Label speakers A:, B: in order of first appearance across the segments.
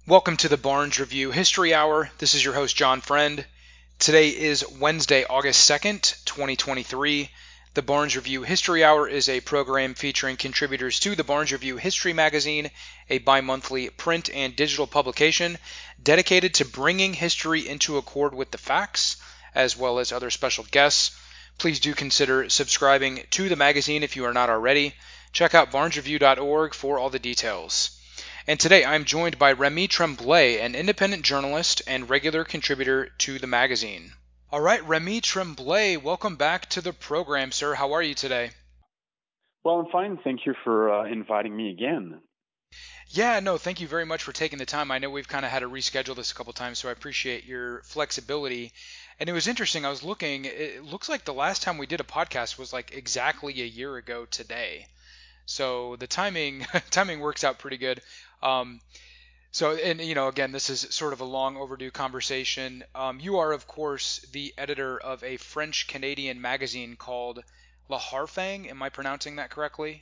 A: Welcome to the Barnes Review History Hour. This is your host, John Friend. Today is Wednesday, August 2nd, 2023. The Barnes Review History Hour is a program featuring contributors to the Barnes Review History Magazine, a bi-monthly print and digital publication dedicated to bringing history into accord with the facts, as well as other special guests. Please do consider subscribing to the magazine if you are not already. Check out barnesreview.org for all the details. And today I'm joined by Remy Tremblay, an independent journalist and regular contributor to the magazine. All right, Remy Tremblay, welcome back to the program, sir. How are you today?
B: Well, I'm fine. Thank you for inviting me again.
A: Yeah, no, thank you very much for taking the time. I know we've kind of had to reschedule this a couple times, so I appreciate your flexibility. And it was interesting. I was looking, it looks like the last time we did a podcast was like exactly a year ago today. So the timing works out pretty good. Um, and again, this is sort of a long overdue conversation. You are, of course, the editor of a French-Canadian magazine called La Harfang. Am I pronouncing that correctly?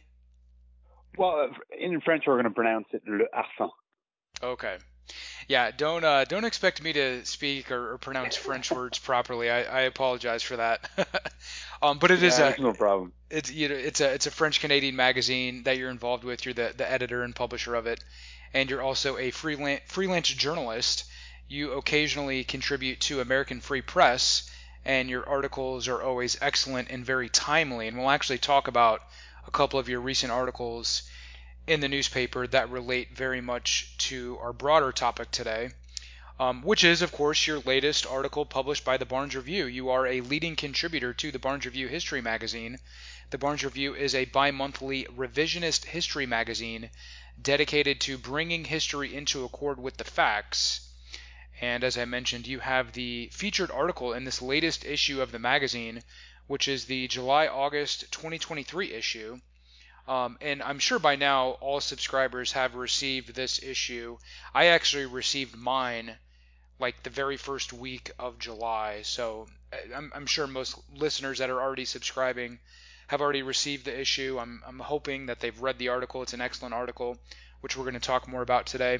B: Well, in French, we're going to pronounce it Le Harfang.
A: Okay. Yeah, don't expect me to speak or pronounce French words properly. I apologize for that. But it is
B: There's no problem.
A: it's a French Canadian magazine that you're involved with. You're the editor and publisher of it, and you're also a freelance journalist. You occasionally contribute to American Free Press, and your articles are always excellent and very timely. And we'll actually talk about a couple of your recent articles in the newspaper that relate very much to our broader topic today, which is, of course, your latest article published by the Barnes Review. You are a leading contributor to the Barnes Review History Magazine. The Barnes Review is a bi-monthly revisionist history magazine dedicated to bringing history into accord with the facts. And as I mentioned, you have the featured article in this latest issue of the magazine, which is the July-August 2023 issue. And I'm sure by now all subscribers have received this issue. I actually received mine like the very first week of July, so I'm sure most listeners that are already subscribing have already received the issue. I'm hoping that they've read the article. It's an excellent article, which we're going to talk more about today.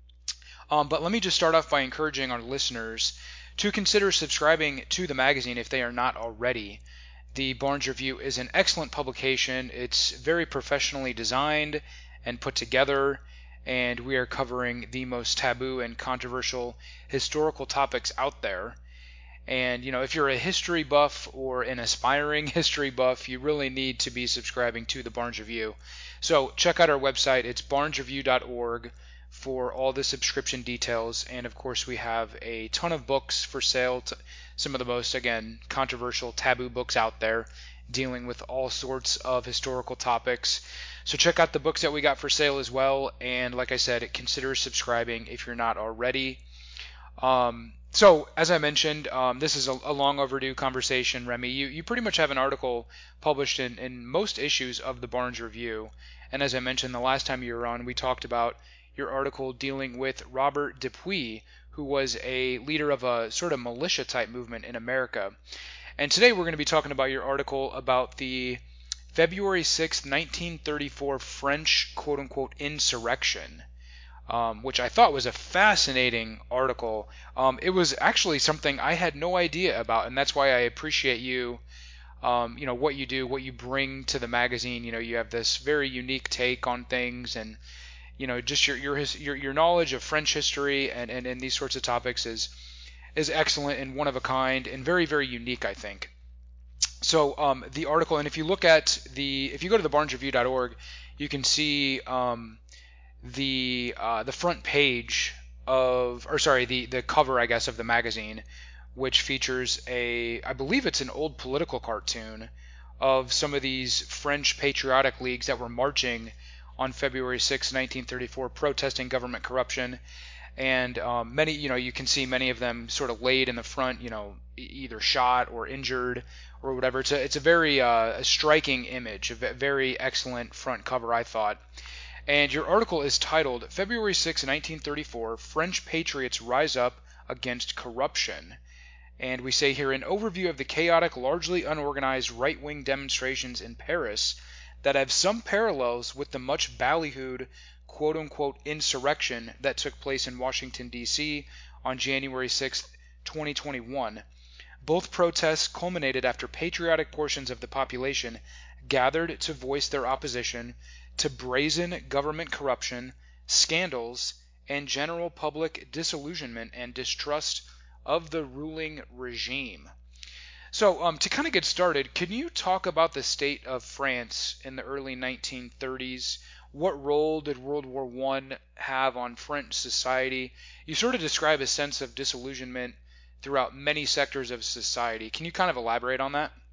A: But let me just start off by encouraging our listeners to consider subscribing to the magazine if they are not already. The Barnes Review is an excellent publication. It's very professionally designed and put together, and we are covering the most taboo and controversial historical topics out there. And, if you're a history buff or an aspiring history buff, you really need to be subscribing to the Barnes Review. So check out our website. It's barnesreview.org for all the subscription details. And, of course, we have a ton of books for sale, some of the most, again, controversial, taboo books out there dealing with all sorts of historical topics. So check out the books that we got for sale as well. And like I said, consider subscribing if you're not already. So, as I mentioned, this is a long overdue conversation, Remy. You pretty much have an article published in most issues of the Barnes Review. And as I mentioned, the last time you were on, we talked about your article dealing with Robert Dupuy, who was a leader of a sort of militia-type movement in America. And today we're going to be talking about your article about the February 6, 1934 French quote-unquote insurrection. Which I thought was a fascinating article. It was actually something I had no idea about, and that's why I appreciate you, what you do, what you bring to the magazine. You have this very unique take on things, and just your knowledge of French history and these sorts of topics is excellent and one of a kind and very, very unique, I think. So the article, and if you go to the barnesreview.org, you can see the front page the cover, I guess, of the magazine, which features I believe it's an old political cartoon of some of these French patriotic leagues that were marching on February 6, 1934, protesting government corruption. And many, you can see many of them sort of laid in the front, either shot or injured or whatever. It's a very a striking image, a very excellent front cover, I thought. And your article is titled February 6, 1934, French Patriots Rise Up Against Corruption. And we say here an overview of the chaotic, largely unorganized right-wing demonstrations in Paris that have some parallels with the much ballyhooed quote-unquote insurrection that took place in Washington, D.C. on January 6, 2021. Both protests culminated after patriotic portions of the population gathered to voice their opposition to brazen government corruption, scandals, and general public disillusionment and distrust of the ruling regime. So, to kind of get started, can you talk about the state of France in the early 1930s? What role did World War I have on French society? You sort of describe a sense of disillusionment throughout many sectors of society. Can you kind of elaborate on that?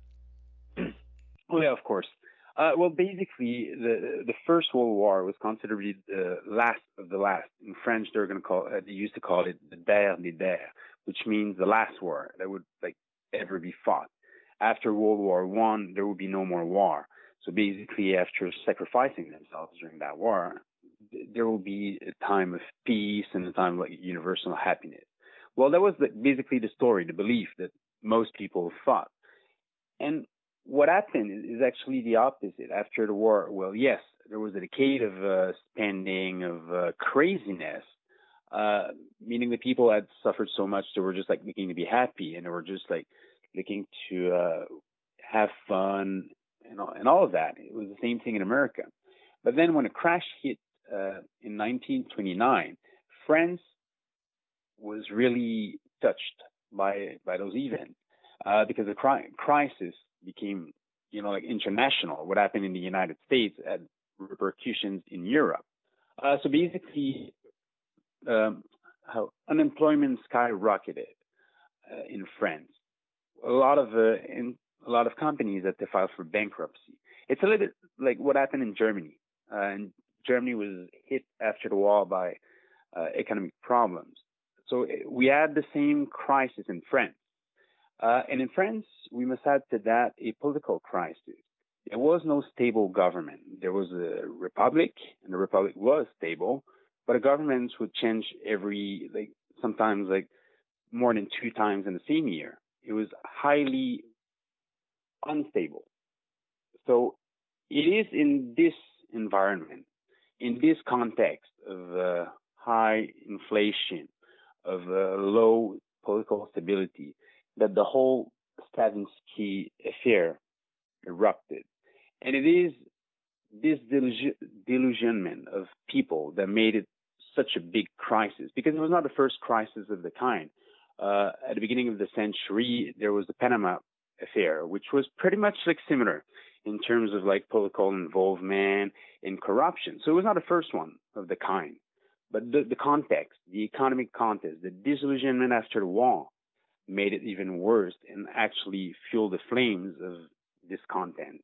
B: Oh yeah, of course. Well, basically, the First World War was considered the last of the last. In French, they used to call it the dernier des derniers, which means the last war that would ever be fought. After World War One, there would be no more war. So basically, after sacrificing themselves during that war, there will be a time of peace and a time of universal happiness. Well, that was basically the story, the belief that most people thought. And what happened is actually the opposite. After the war, well, yes, there was a decade of spending, of craziness, meaning the people had suffered so much they were just looking to be happy, and they were just looking to have fun and all of that. It was the same thing in America. But then when a crash hit in 1929, France was really touched by those events because the crisis became international. What happened in the United States had repercussions in Europe. So basically, how unemployment skyrocketed in France. A lot of companies had to file for bankruptcy. It's a little bit like what happened in Germany. And Germany was hit after the war by economic problems. So we had the same crisis in France. And in France, we must add to that a political crisis. There was no stable government. There was a republic, and the republic was stable, but the governments would change sometimes more than 2 times in the same year. It was highly unstable. So it is in this environment, in this context of high inflation, of low political stability, that the whole Stravinsky affair erupted. And it is this delusionment of people that made it such a big crisis, because it was not the first crisis of the kind. At the beginning of the century, there was the Panama affair, which was pretty much similar in terms of political involvement in corruption. So it was not the first one of the kind. But the context, the economic context, the disillusionment after the war made it even worse and actually fueled the flames of discontent.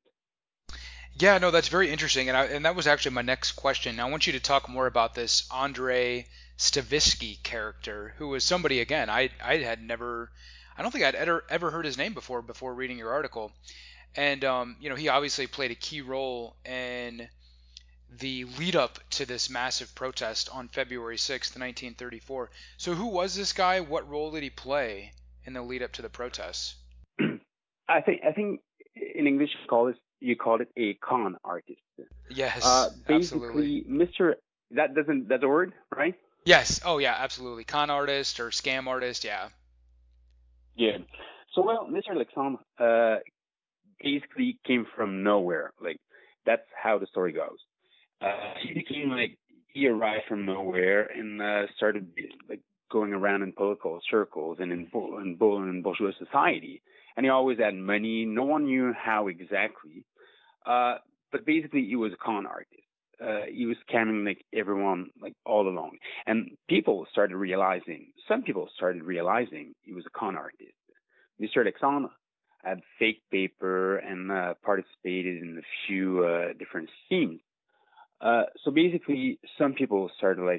A: Yeah, no, that's very interesting, and that was actually my next question. I want you to talk more about this Andrei Stavisky character, who was somebody again I had never, I don't think I'd ever heard his name before reading your article, and he obviously played a key role in the lead up to this massive protest on February 6th, 1934. So who was this guy? What role did he play in the lead up to the protests?
B: I think in English you call it a con artist.
A: Yes, absolutely.
B: Basically, Mr. That's a word, right?
A: Yes. Oh, yeah, absolutely. Con artist or scam artist. Yeah.
B: Yeah. So well, Mr. Alexandre basically came from nowhere. That's how the story goes. He arrived from nowhere and started going around in political circles and in bourgeois society. And he always had money. No one knew how exactly. But basically, he was a con artist. He was scamming everyone all along. And some people started realizing he was a con artist. Mr. Alexandre had fake paper and participated in a few different schemes. So basically, some people started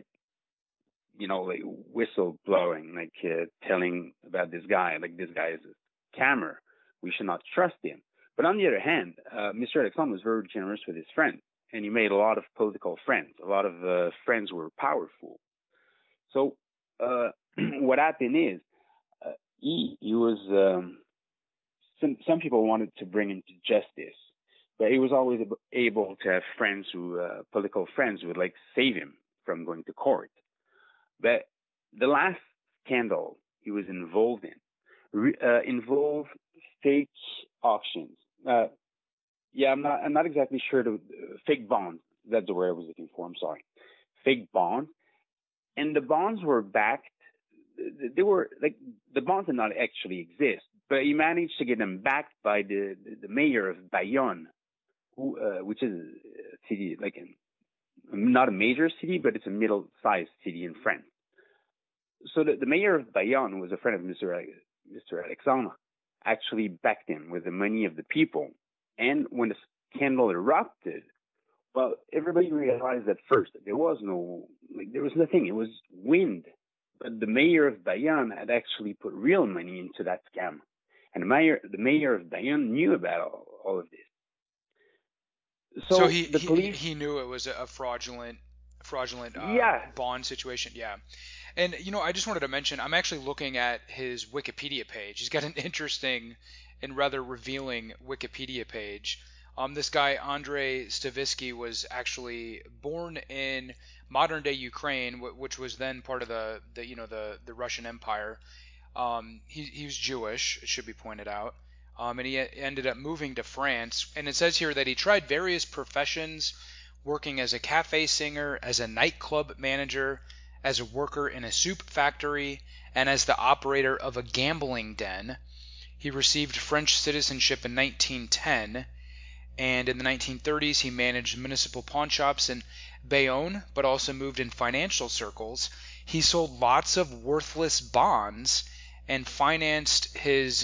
B: whistle blowing, telling about this guy, this guy is a scammer. We should not trust him. But on the other hand, Mr. Alexandre was very generous with his friends, and he made a lot of political friends. A lot of friends were powerful. So what happened is he was some people wanted to bring him to justice but he was always able to have friends who, political friends, who would like save him from going to court. But the last scandal he was involved in involved fake auctions. Yeah, I'm not exactly sure. Fake bonds. That's the word I was looking for. I'm sorry. Fake bonds, and the bonds were backed. They were like the bonds did not actually exist, but he managed to get them backed by the mayor of Bayonne, which is a city like not a major city, but it's a middle-sized city in France. So the mayor of Bayonne was a friend of Mr. Alexandre, actually backed him with the money of the people. And when the scandal erupted, well, everybody realized at first that there was nothing. It was wind. But the mayor of Bayonne had actually put real money into that scam. And the mayor of Bayonne knew about all of this.
A: So
B: So the police,
A: he knew it was a fraudulent
B: yeah,
A: bond situation. Yeah. And I just wanted to mention I'm actually looking at his Wikipedia page. He's got an interesting and rather revealing Wikipedia page. This guy Andrei Stavisky was actually born in modern day Ukraine, which was then part of the Russian Empire. He was Jewish, it should be pointed out. And he ended up moving to France. And it says here that he tried various professions, working as a cafe singer, as a nightclub manager, as a worker in a soup factory, and as the operator of a gambling den. He received French citizenship in 1910, and in the 1930s he managed municipal pawnshops in Bayonne, but also moved in financial circles. He sold lots of worthless bonds and financed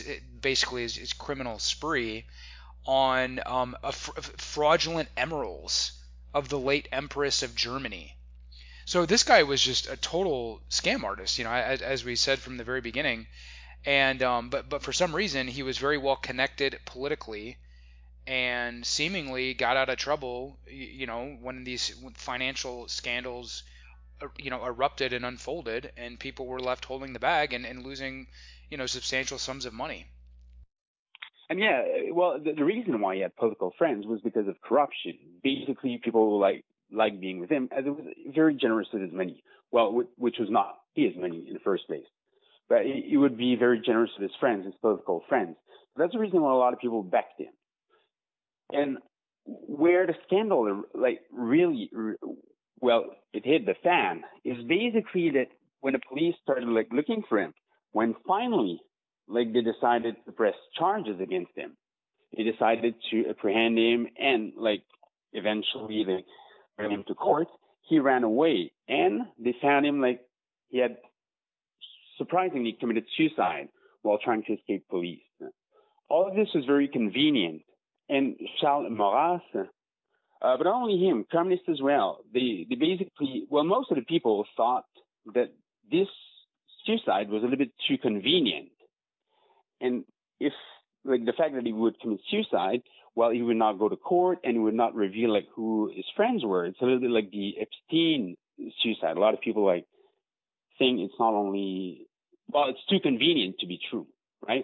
A: his criminal spree on fraudulent emeralds of the late Empress of Germany. So this guy was just a total scam artist, as we said from the very beginning. And but for some reason he was very well connected politically, and seemingly got out of trouble, when these financial scandals, erupted and unfolded, and people were left holding the bag and losing, substantial sums of money.
B: and yeah, well, the reason why he had political friends was because of corruption. Basically, people like being with him, as it was very generous with his money. Well, which was not his money in the first place, but he would be very generous with his friends, his political friends. So that's the reason why a lot of people backed him. And where the scandal really well, it hit the fan is basically that when the police started looking for him, when finally they decided to press charges against him, they decided to apprehend him and eventually they bring him to court. He ran away and they found him he had surprisingly committed suicide while trying to escape police. All of this was very convenient. And Charles Maurras, but not only him, communists as well. They basically, well, most of the people thought that this suicide was a little bit too convenient. And if, the fact that he would commit suicide, well, he would not go to court and he would not reveal, who his friends were. It's a little bit like the Epstein suicide. A lot of people, think it's not only, well, it's too convenient to be true, right?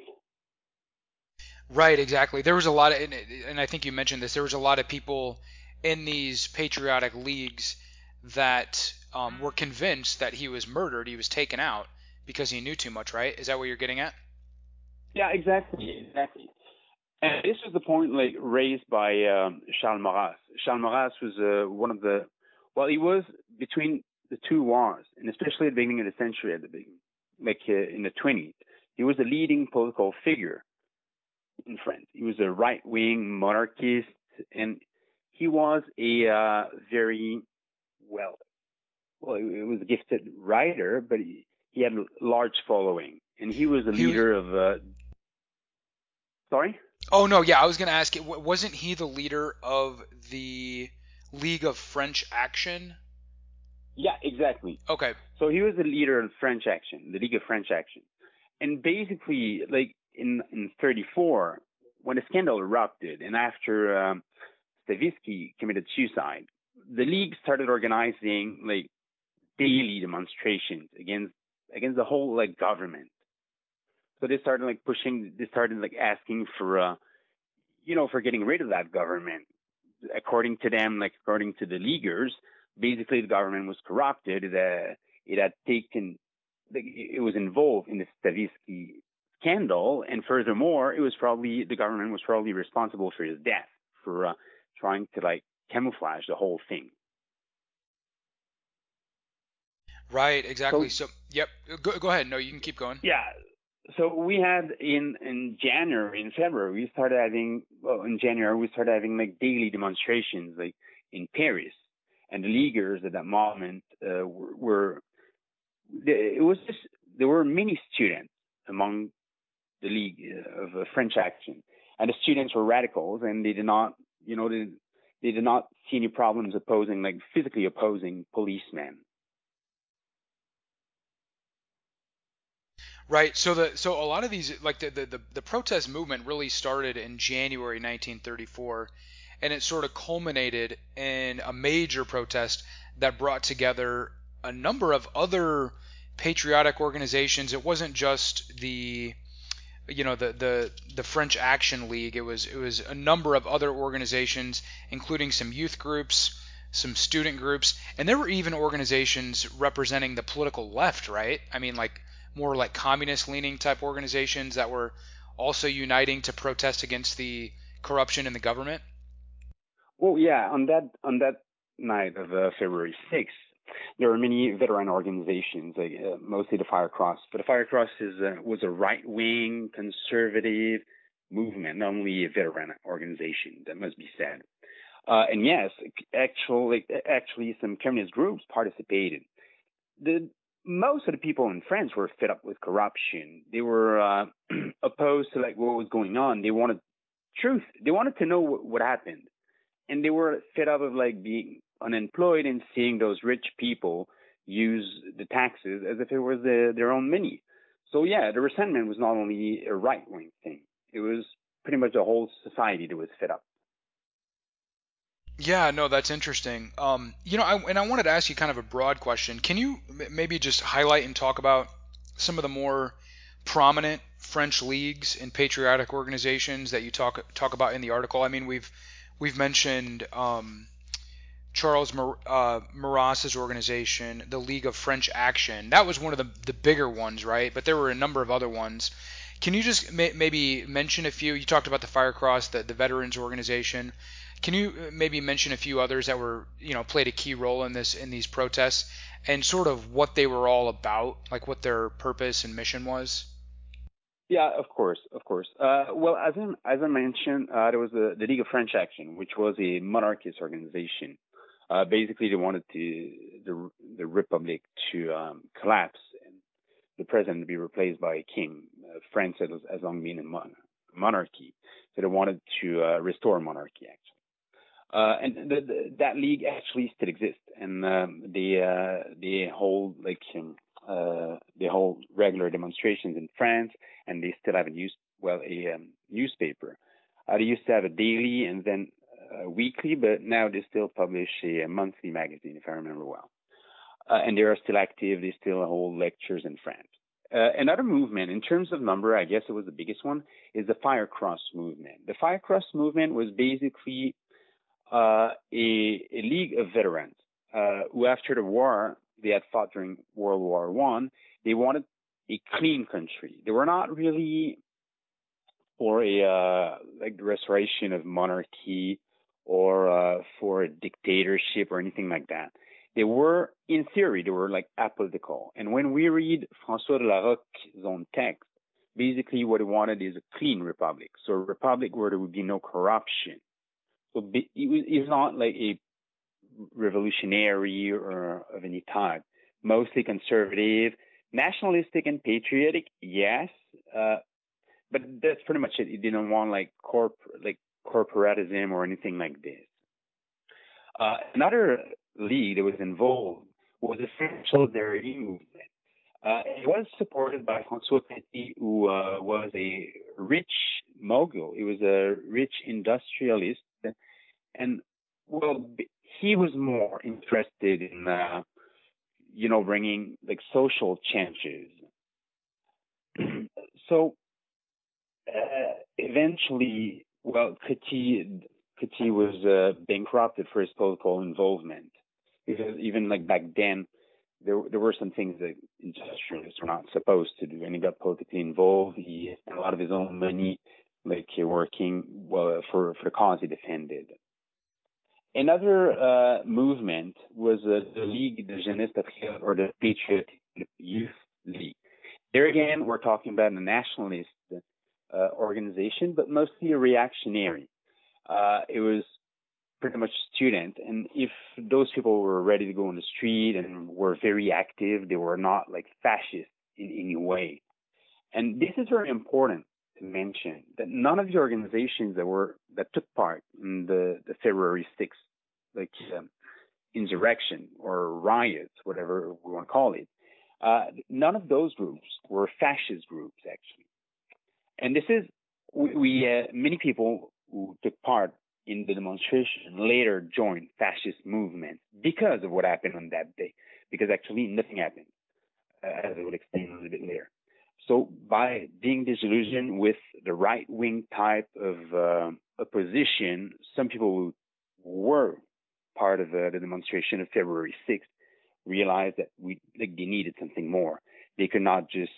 A: Right, exactly. There was a lot of, and I think you mentioned this, there was a lot of people in these patriotic leagues that were convinced that he was murdered, he was taken out because he knew too much, right? Is that what you're getting at?
B: Yeah, exactly. And this was the point raised by Charles Maurras. Charles Maurras was one of the, well, he was between the two wars, and especially at the beginning of the century, at the beginning, in the 20s, he was a leading political figure in France. He was a right-wing monarchist, and he was a very he was a gifted writer, but he had a large following, and he was a
A: He was.
B: leader of. Sorry.
A: Oh no, yeah, I was gonna ask it. Wasn't he the leader of the League of French Action?
B: Yeah, exactly.
A: Okay.
B: So he was the leader of French Action, the League of French Action, and basically, in '34, when the scandal erupted, and after Stavisky committed suicide, the League started organizing daily demonstrations against the whole government. So they started pushing, they started asking for for getting rid of that government. According to them, like according to the Leaguers, basically the government was corrupted. It had taken, it was involved in the Stavisky scandal, and furthermore, the government was probably responsible for his death, for trying to like camouflage the whole thing.
A: Right,
B: So
A: exactly. So, yep. Go ahead. No, you can keep going.
B: yeah, so we had in January, in February, we started having, well, in January, we started having like daily demonstrations like in Paris. And the Leaguers at that moment it was just, there were many students among the League of French Action. And the students were radicals and they did not, they did not see any problems physically opposing policemen.
A: Right. So a lot of these, like the protest movement really started in January 1934, and it sort of culminated in a major protest that brought together a number of other patriotic organizations. It wasn't just the French Action League. It was a number of other organizations, including some youth groups, some student groups, and there were even organizations representing the political left, right? I mean, like more like communist leaning type organizations that were also uniting to protest against the corruption in the government.
B: Well, yeah, on that night of February 6th, there were many veteran organizations, like mostly the Firecross. But the Firecross was a right-wing conservative movement, not only a veteran organization. That must be said. And yes, actually, some communist groups participated. The Most of the people in France were fed up with corruption. They were opposed to like what was going on. They wanted truth. They wanted to know what happened, and they were fed up of like being unemployed and seeing those rich people use the taxes as if it was their own money. So yeah, the resentment was not only a right wing thing; it was pretty much the whole society that was fed up.
A: Yeah, no, that's interesting. I wanted to ask you kind of a broad question. Can you maybe just highlight and talk about some of the more prominent French leagues and patriotic organizations that you talk about in the article? I mean, we've mentioned Charles Maurras's organization, the League of French Action. That was one of the bigger ones, right? But there were a number of other ones. Can you just maybe mention a few? You talked about the Firecross, the veterans organization. Can you maybe mention a few others that were, played a key role in these protests, and sort of what they were all about, like what their purpose and mission was?
B: Yeah, of course, of course. Well, as I mentioned, there was the League of French Action, which was a monarchist organization. Basically, they wanted the republic to collapse and the president to be replaced by a king. France has long been a monarchy, so they wanted to restore monarchy actually. And that league actually still exists, and they hold they hold regular demonstrations in France, and they still have a newspaper. They used to have a daily and then weekly, but now they still publish a monthly magazine, if I remember well. And they are still active. They still hold lectures in France. Another movement, in terms of number, I guess it was the biggest one, is the Firecross movement. The Firecross movement was basically a league of veterans who, after the war, they had fought during World War One. They wanted a clean country. They were not really for a like the restoration of monarchy or for a dictatorship or anything like that. They were, in theory, they were like apolitical. And when we read François de la Rocque's own text, basically what he wanted is a clean republic. So a republic where there would be no corruption. So he's not like a revolutionary or of any type. Mostly conservative, nationalistic, and patriotic. Yes, but that's pretty much it. He didn't want like corporatism or anything like this. Another league that was involved was the French Solidarity movement. It was supported by François Petit, who was a rich mogul. He was a rich industrialist, and well, he was more interested in bringing like social changes. So eventually, Well, Petit was bankrupted for his political involvement. Because even like back then, there were some things that industrialists were not supposed to do, and he got politically involved. He spent a lot of his own money, like working well for the cause he defended. Another movement was the Ligue de Jeunesse Patriote, or the Patriot Youth League. There again, we're talking about a nationalist organization, but mostly a reactionary. It was pretty much student, and if those people were ready to go on the street and were very active, they were not like fascist in any way. And this is very important to mention that none of the organizations that took part in the February 6th like insurrection or riots, whatever we want to call it, none of those groups were fascist groups actually. And this is we many people who took part in the demonstration later joined fascist movements because of what happened on that day. Because actually nothing happened, as I will explain a little bit later. So by being disillusioned with the right-wing type of opposition, some people who were part of the demonstration of February 6th realized that they needed something more. They could not just,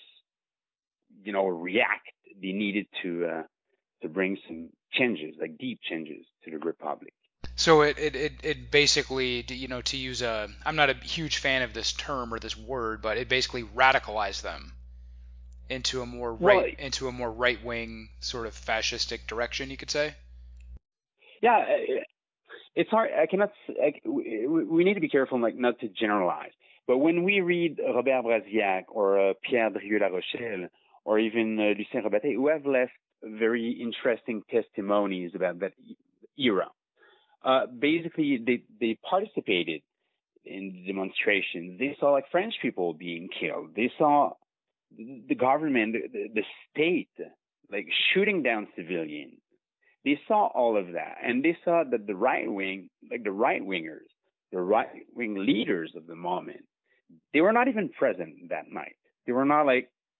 B: react. They needed to bring some changes, like deep changes to the republic.
A: So it basically, to use I'm not a huge fan of this term or this word, but it basically radicalized them into a more right wing sort of fascistic direction, you could say.
B: Yeah, it's hard. I cannot. We need to be careful, like not to generalize. But when we read Robert Brasillac or Pierre Drieux-La Rochelle or even Lucien Robertet, who have left very interesting testimonies about that era, basically they participated in the demonstrations. They saw like French people being killed. They saw the government, the state, like shooting down civilians. They saw all of that, and they saw that the right wing, like the right wingers, the right wing leaders of the moment, they were not even present that night. They were not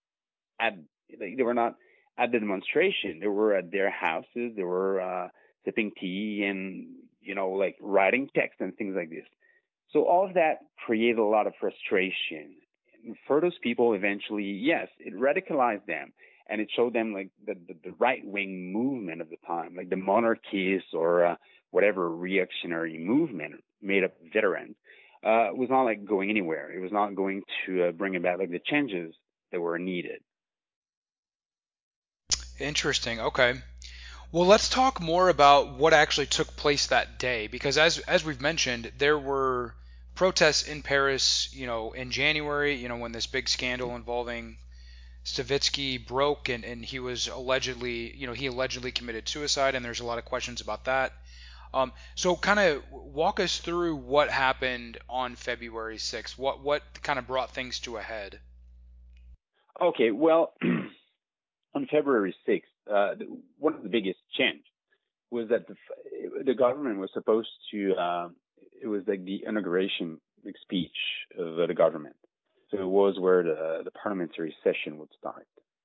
B: they were not at the demonstration. They were at their houses. They were sipping tea and like writing text and things like this. So all of that created a lot of frustration. And for those people, eventually, yes, it radicalized them. And it showed them like the right wing movement of the time, like the monarchists or whatever reactionary movement made up of veterans, was not like going anywhere. It was not going to bring about like the changes that were needed.
A: Interesting. Okay. Well, let's talk more about what actually took place that day, because as we've mentioned, there were protests in Paris, in January, when this big scandal involving Savitsky broke, and he was allegedly, he allegedly committed suicide, and there's a lot of questions about that. So kind of walk us through what happened on February 6th. What kind of brought things to a head?
B: Okay, well, on February 6th, one of the biggest change was that the government was supposed to, it was like the inauguration speech of the government. So it was where the parliamentary session would start.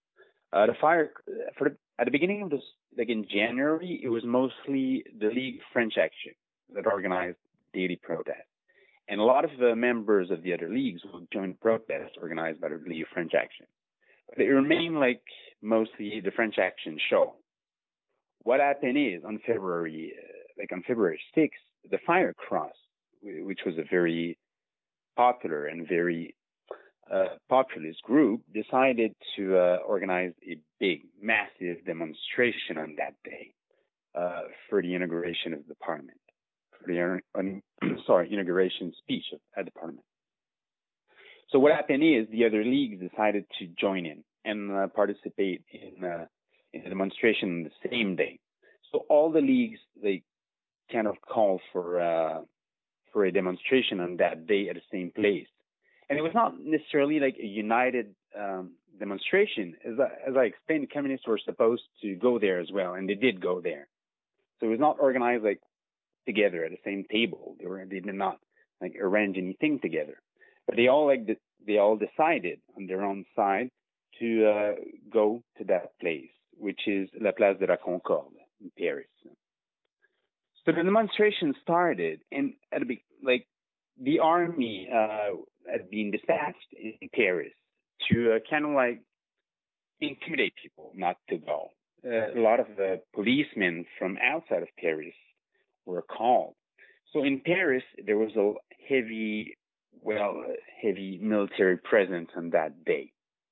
B: At the beginning of this, like in January, it was mostly the League French Action that organized daily protests. And a lot of the members of the other leagues would join protests organized by the League French Action. But it remained like mostly the French Action show. What happened is on February 6th, the Fire Cross, which was a very popular and very populist group, decided to organize a big, massive demonstration on that day for the inauguration of the parliament, for the inauguration speech at the parliament. So what happened is the other leagues decided to join in and participate in the demonstration on the same day. So all the leagues, they kind of called for a demonstration on that day at the same place. And it was not necessarily like a united demonstration. As I explained, the communists were supposed to go there as well, and they did go there. So it was not organized like together at the same table. They did not like arrange anything together. But they all decided on their own side to go to that place, which is La Place de la Concorde, in Paris. So the demonstration started, and the army had been dispatched in Paris to kind of like intimidate people not to go. A lot of the policemen from outside of Paris were called. So in Paris, there was a heavy military presence on that day.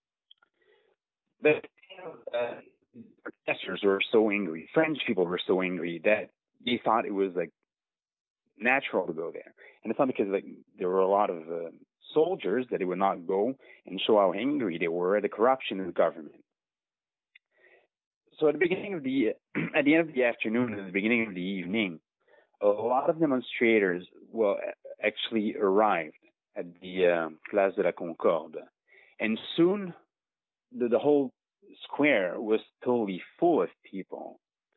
B: But protesters were so angry, French people were so angry that they thought it was like natural to go there. And it's not because like there were a lot of soldiers that they would not go and show how angry they were at the corruption in the government. So at the at the end of the afternoon and at the beginning of the evening, a lot of demonstrators actually arrived at the Place de la Concorde, and soon the whole square was totally full of people.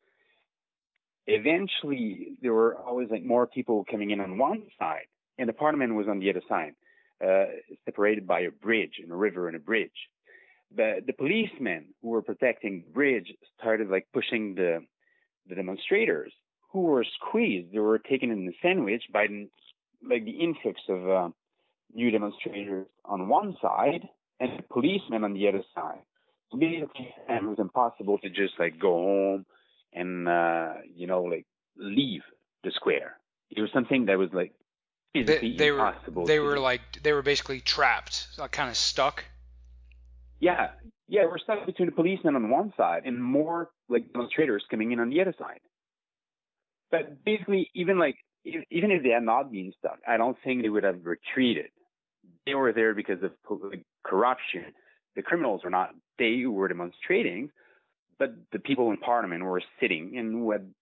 B: Eventually, there were always like more people coming in on one side, and the Parliament was on the other side, separated by a bridge, and a river and a bridge. The policemen who were protecting the bridge started like pushing the demonstrators who were squeezed. They were taken in the sandwich by the influx of new demonstrators on one side and the policemen on the other side. So basically, it was impossible to just like go home and leave the square. It was something that was like physically impossible.
A: They were basically trapped, kind of stuck.
B: Yeah, we're stuck between the policemen on one side and more like demonstrators coming in on the other side. But basically, even if they had not been stuck, I don't think they would have retreated. They were there because of corruption. The criminals were not they who were demonstrating, but the people in Parliament were sitting and who had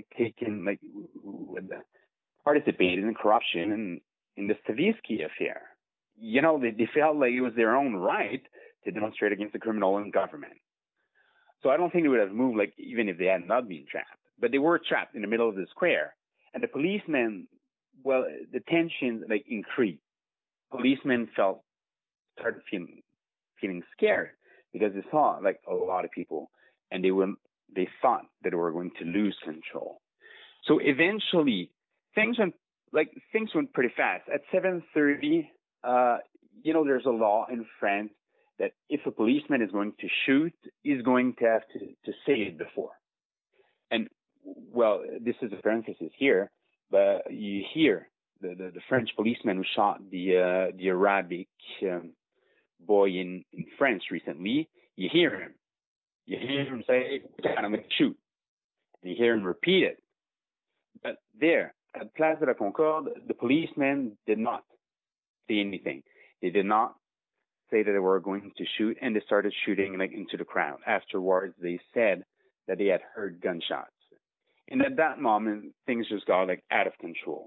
B: participated in corruption and in the Stavisky affair. They felt like it was their own right to demonstrate against the criminal and government. So I don't think they would have moved, even if they had not been trapped. But they were trapped in the middle of the square. And the policemen, the tension increased. Policemen started feeling scared because they saw a lot of people, and they thought that they were going to lose control. So eventually, things went pretty fast. At 7:30, there's a law in France that if a policeman is going to shoot, he's going to have to say it before. And this is a parenthesis here, but you hear the French policeman who shot the Arabic boy in France recently. You hear him say, "I'm going to shoot," and you hear him repeat it. But there at Place de la Concorde, the policemen did not say anything. They did not say that they were going to shoot, and they started shooting into the crowd. Afterwards, they said that they had heard gunshots. And at that moment, things just got out of control.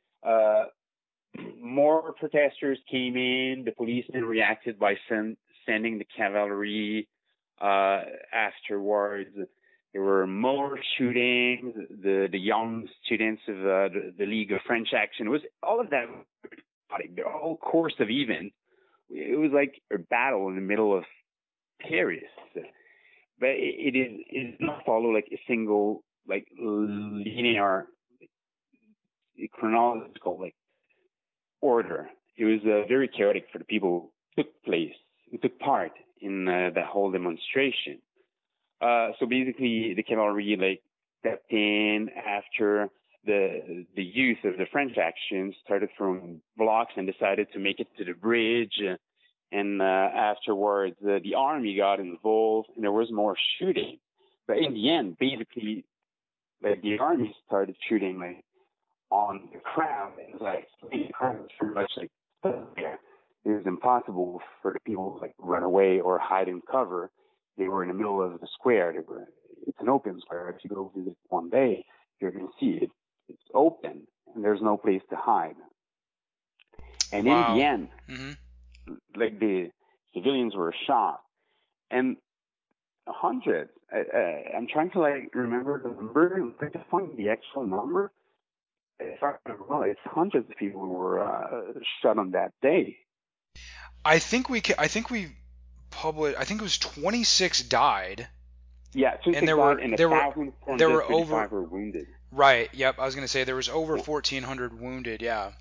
B: More protesters came in. The policemen reacted by sending the cavalry. Afterwards, there were more shootings. The young students of the League of French Action. It was all of that. The whole course of events. It was like a battle in the middle of Paris. But it did not follow a single linear chronological order. It was very chaotic for the people who took part in the whole demonstration. So basically, the cavalry stepped in after the youth of the French Action started throwing blocks and decided to make it to the bridge. And afterwards, the army got involved, and there was more shooting. But in the end, basically, the army started shooting on the crowd. It was the crowd was pretty much stuck there. It was impossible for the people to run away or hide in cover. They were in the middle of the square. It's an open square. If you go visit one day, you're going to see it. It's open, and there's no place to hide. And in the end, the civilians were shot, and hundreds. I'm trying to remember the number, to find the actual number. If I remember well, it's hundreds of people who were shot on that day.
A: I think it was 26 died,
B: Yeah,
A: And
B: 26
A: there
B: died
A: were
B: and
A: there were there were over
B: 1,435 were wounded.
A: right. Yep, I was gonna say there was over
B: Yeah,
A: 1,400 wounded. Yeah.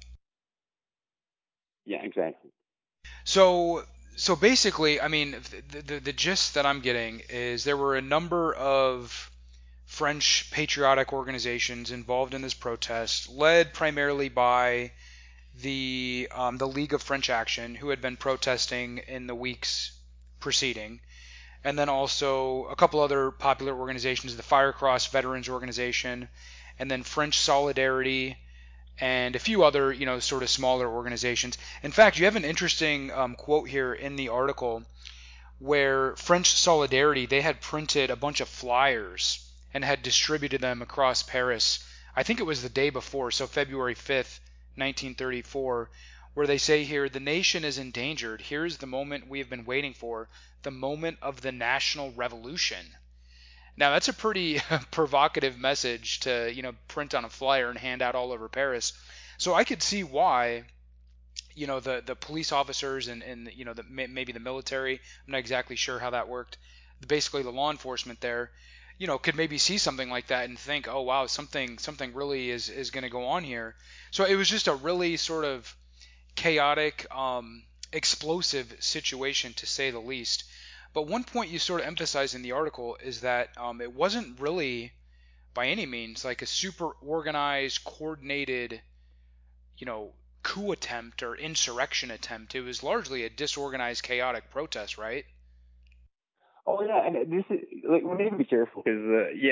B: yeah, exactly.
A: So so basically, I mean, the gist that I'm getting is there were a number of French patriotic organizations involved in this protest, led primarily by the League of French Action, who had been protesting in the weeks preceding, and then also a couple other popular organizations, the Firecross Veterans Organization, and then French Solidarity, and a few other, sort of smaller organizations. In fact, you have an interesting quote here in the article where French Solidarity, they had printed a bunch of flyers and had distributed them across Paris. I think it was the day before, so February 5th, 1934, where they say here, the nation is endangered. Here's the moment we have been waiting for, the moment of the national revolution. Now, that's a pretty provocative message to, print on a flyer and hand out all over Paris. So I could see why the police officers and maybe the military. I'm not exactly sure how that worked. Basically, the law enforcement there, could maybe see something like that and think, oh wow, something really is going to go on here. So it was just a really sort of chaotic, explosive situation to say the least. But one point you sort of emphasize in the article is that it wasn't really by any means like a super organized, coordinated coup attempt or insurrection attempt. It was largely a disorganized, chaotic protest, right?
B: Oh yeah, and this is like we need to be careful because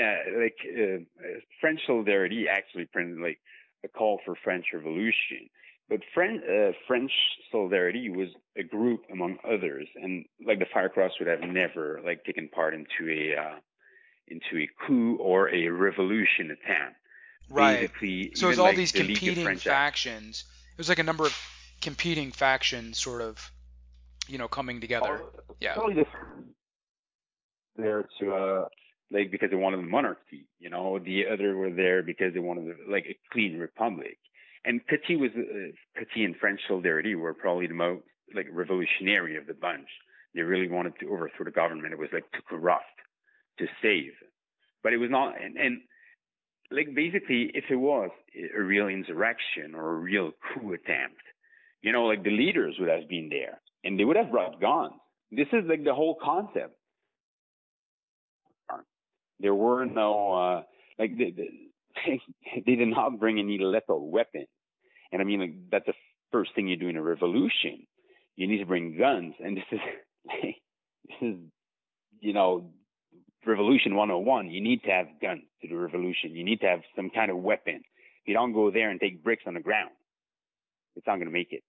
B: French Solidarity actually printed like a call for French Revolution, but French Solidarity was a group among others, and like the Firecross would have never like taken part into a coup or a revolution attempt.
A: Right.
B: Basically,
A: So it was
B: even
A: all
B: like
A: these
B: the League of
A: competing
B: French Action.
A: factions. It was like a number of competing factions sort of, coming together.
B: Oh,
A: Yeah.
B: totally different there to like because they wanted the monarchy. You know, the other were there because they wanted like a clean republic. And Petit and French Solidarity were probably the most like revolutionary of the bunch. They really wanted to overthrow the government. It was like to corrupt, to save, but it was not. And like basically, if it was a real insurrection or a real coup attempt, you know, like the leaders would have been there and they would have brought guns. This is like the whole concept. There were no like they did not bring any lethal weapons. And I mean, like that's the first thing you do in a revolution. You need to bring guns, and this is like, this is you know revolution 101. You need to have guns to do revolution. You need to have some kind of weapon. You don't go there and take bricks on the ground. It's not going to make it.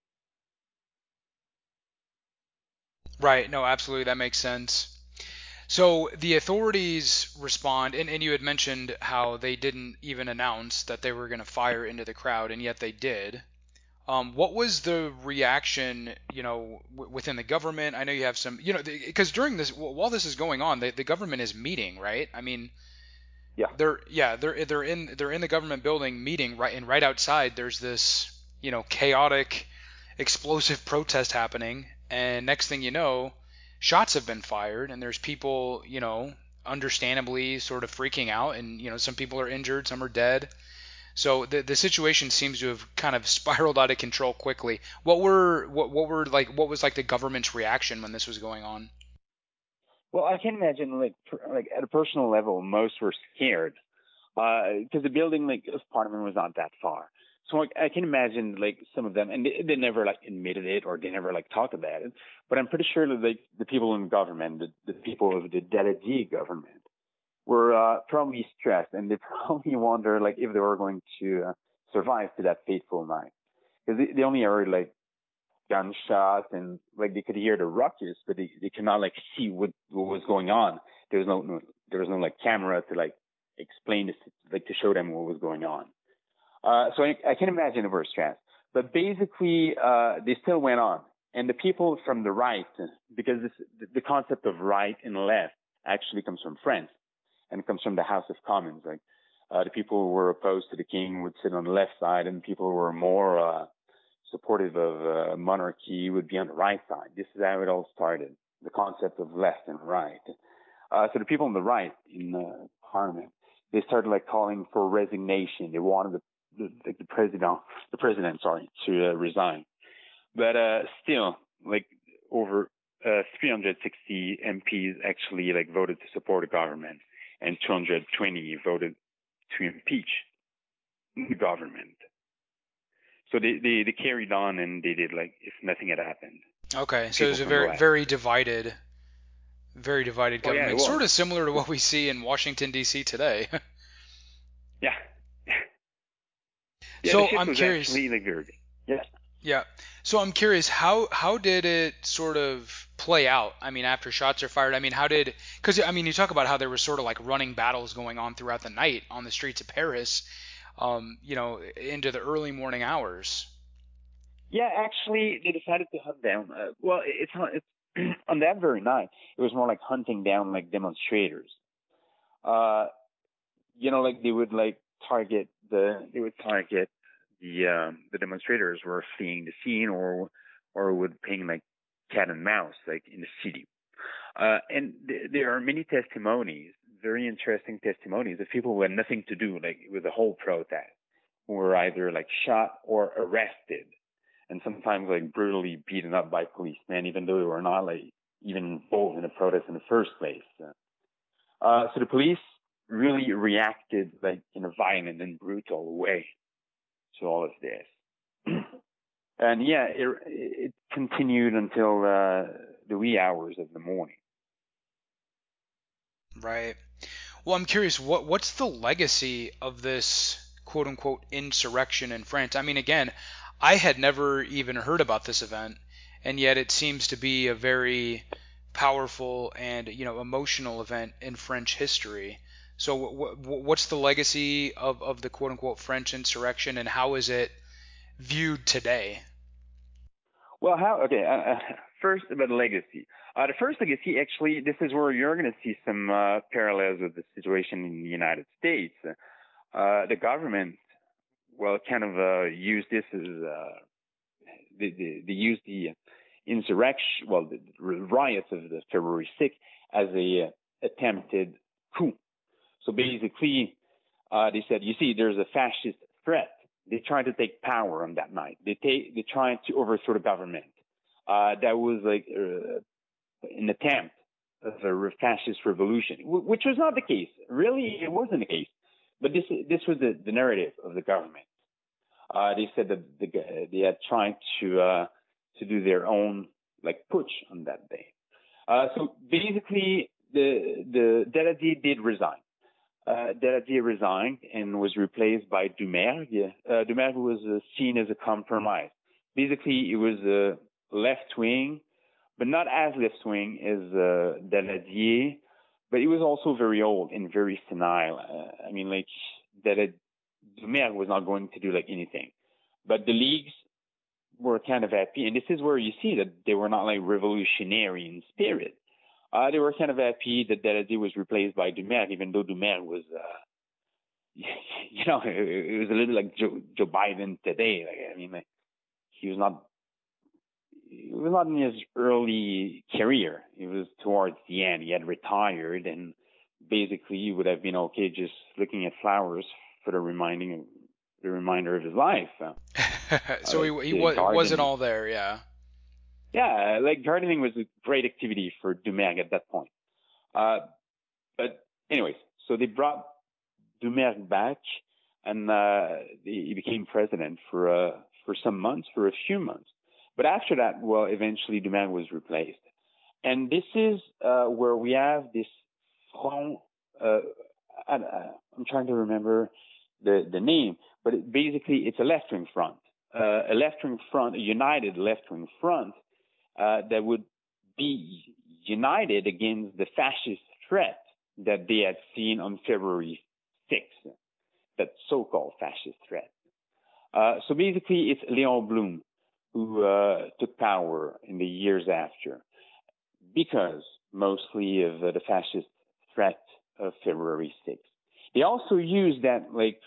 A: Right. No, absolutely. That makes sense. So the authorities respond, and you had mentioned how they didn't even announce that they were going to fire into the crowd, and yet they did. What was the reaction, within the government? I know you have some, because during this, while this is going on, the government is meeting, right? I mean,
B: Yeah.
A: they're in the government building meeting, right, and right outside there's this, chaotic, explosive protest happening, and next thing you know, shots have been fired, and there's people, understandably sort of freaking out, and some people are injured, some are dead. So the situation seems to have kind of spiraled out of control quickly. What was like the government's reaction when this was going on?
B: Well, I can imagine like at a personal level, most were scared because the building like of Parliament was not that far. So like, I can imagine like some of them, and they never like admitted it or they never like talked about it. But I'm pretty sure that like the people in government, the people of the Daladier government, were probably stressed, and they probably wonder like if they were going to survive to that fateful night because they only heard like gunshots and like they could hear the ruckus, but they could not like see what was going on. There was there was no like camera to like explain this, like to show them what was going on. So I can imagine they were stressed, but basically they still went on. And the people from the right, because the concept of right and left actually comes from France and it comes from the House of Commons. Like the people who were opposed to the king would sit on the left side, and people who were more supportive of monarchy would be on the right side. This is how it all started. The concept of left and right. So the people on the right in Parliament, they started like calling for resignation. They wanted the president, to resign. But still, like over 360 MPs actually like voted to support the government, and 220 voted to impeach the government. So they carried on and they did like if nothing had happened.
A: Okay, so it was a very divided government,
B: yeah,
A: sort of similar to what we see in Washington D.C. today.
B: Yeah.
A: So
B: the
A: I'm
B: was
A: curious.
B: Actually, like very, yeah.
A: Yeah. So I'm curious, how did it sort of play out? I mean, after shots are fired, I mean, because I mean, you talk about how there was sort of like running battles going on throughout the night on the streets of Paris, into the early morning hours.
B: Yeah, actually, they decided to hunt down. It's on that very night. It was more like hunting down like demonstrators. Like they would like target the demonstrators who were fleeing the scene or would playing like cat and mouse like in the city. And there are many testimonies, very interesting testimonies of people who had nothing to do like with the whole protest, who were either like shot or arrested, and sometimes like brutally beaten up by policemen, even though they were not like even involved in the protest in the first place. So the police really reacted like in a violent and brutal way to all of this. And yeah, it continued until the wee hours of the morning.
A: Right. Well, I'm curious, what's the legacy of this quote unquote insurrection in France? I mean, again, I had never even heard about this event, and yet it seems to be a very powerful and emotional event in French history. So, what's the legacy of the quote unquote French insurrection, and how is it viewed today?
B: Well, first about legacy. The first legacy, actually, this is where you're going to see some parallels with the situation in the United States. The government, kind of used this as they used the insurrection, the riots of the February 6th as a attempted coup. So basically, they said, you see, there's a fascist threat. They tried to take power on that night. They tried to overthrow the government. That was like an attempt of a fascist revolution, which was not the case. Really, it wasn't the case. But this was the narrative of the government. They said that they had tried to do their own like putsch on that day. So basically, the Daladier did resign. Daladier resigned and was replaced by Doumergue. Doumergue was seen as a compromise. Basically, it was a left wing, but not as left wing as Daladier. But he was also very old and very senile. Doumergue was not going to do like anything. But the leagues were kind of happy, and this is where you see that they were not like revolutionary in spirit. They were kind of happy that Daladier was replaced by Doumergue, even though Doumergue was, it was a little like Joe Biden today. He was not in his early career. It was towards the end. He had retired, and basically he would have been okay just looking at flowers for the reminder of his life.
A: So he wasn't all there, yeah.
B: Yeah, like gardening was a great activity for Doumergue at that point. But anyways, so they brought Doumergue back, and he became president for some months, for a few months. But after that, eventually Doumergue was replaced. And this is where we have this front. I'm trying to remember the name, but it's a left-wing front. A left-wing front, a united left-wing front that would be united against the fascist threat that they had seen on February 6th, that so-called fascist threat. So basically, it's Léon Blum who took power in the years after, because mostly of the fascist threat of February 6th. They also used that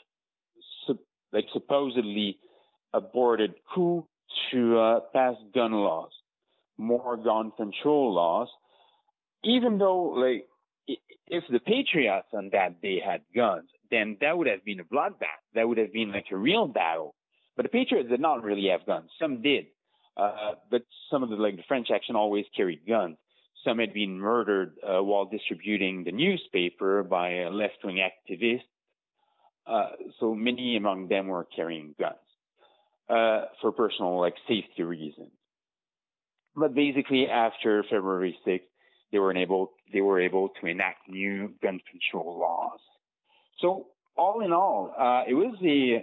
B: supposedly aborted coup to pass gun laws, more gun control laws, even though if the patriots on that day had guns, then that would have been a bloodbath. That would have been like a real battle. But the patriots did not really have guns. Some did, but some of the French actually always carried guns. Some had been murdered while distributing the newspaper by left-wing activists. So many among them were carrying guns for personal safety reasons. But basically, after February 6th, they were able to enact new gun control laws. So all in all, it was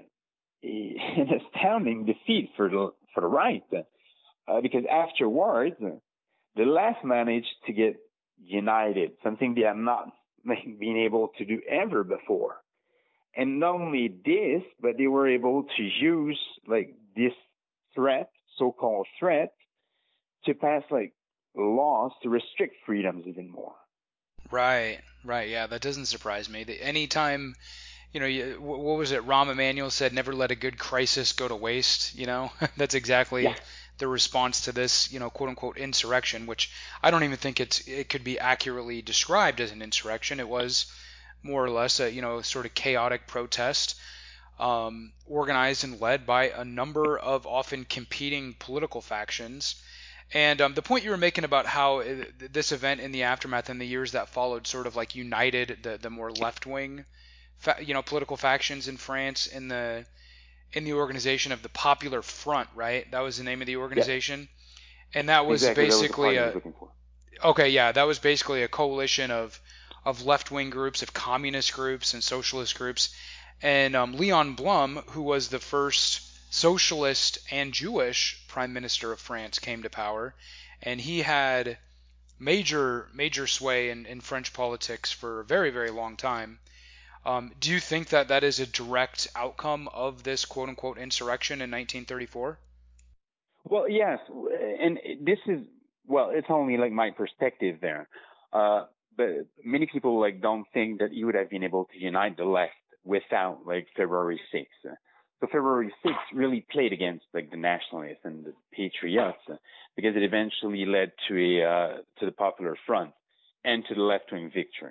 B: an astounding defeat for the right, because afterwards, the left managed to get united, something they had not been able to do ever before. And not only this, but they were able to use this threat, so-called threat, to pass laws to restrict freedoms even more.
A: Right. Yeah, that doesn't surprise me. Anytime, what was it? Rahm Emanuel said, "Never let a good crisis go to waste." That's exactly the response to this, quote unquote insurrection, which I don't even think it could be accurately described as an insurrection. It was more or less a, sort of chaotic protest, organized and led by a number of often competing political factions. And the point you were making about how this event in the aftermath and the years that followed sort of united the more left-wing, political factions in France in the organization of the Popular Front, right? That was the name of the organization. Yeah. And that was
B: exactly,
A: basically
B: that was the party I was looking for.
A: Okay, yeah, that was basically a coalition of left-wing groups, of communist groups and socialist groups. And Leon Blum, who was the first socialist and Jewish prime minister of France, came to power, and he had major sway in French politics for a very, very long time. Do you think that is a direct outcome of this quote-unquote insurrection in 1934?
B: Well, yes, and this is, it's only my perspective there. But many people don't think that he would have been able to unite the left without February 6th. So February 6th really played against the nationalists and the patriots because it eventually led to the Popular Front and to the left-wing victory.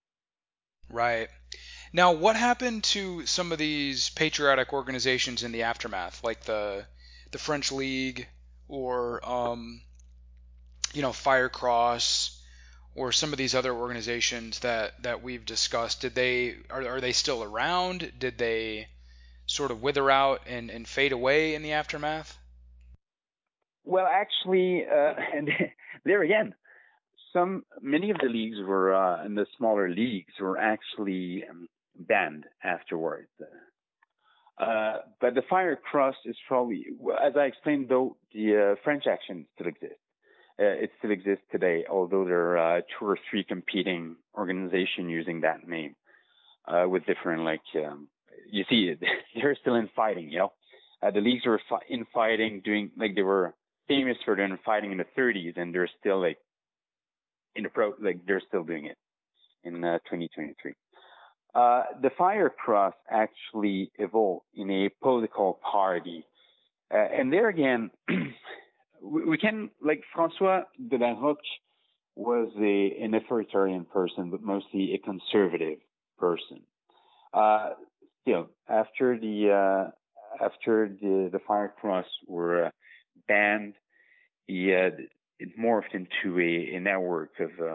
A: Right. Now, what happened to some of these patriotic organizations in the aftermath, like the French League or Firecross or some of these other organizations that we've discussed? Are they still around? Did they sort of wither out and fade away in the aftermath?
B: Well, actually, and there again, many of the leagues were, and the smaller leagues were actually banned afterwards. But the Firecross is probably, as I explained, though, the French Action still exists. It still exists today, although there are 2 or 3 competing organizations using that name with different, you see, they're still in fighting, the leagues were in fighting, doing, they were famous for doing fighting in the 30s, and they're still, they're still doing it in 2023. The Firecross actually evolved in a political party. And there again, we can, François de la Roque was an authoritarian person, but mostly a conservative person. Still, after the Firecross were banned, it morphed into a network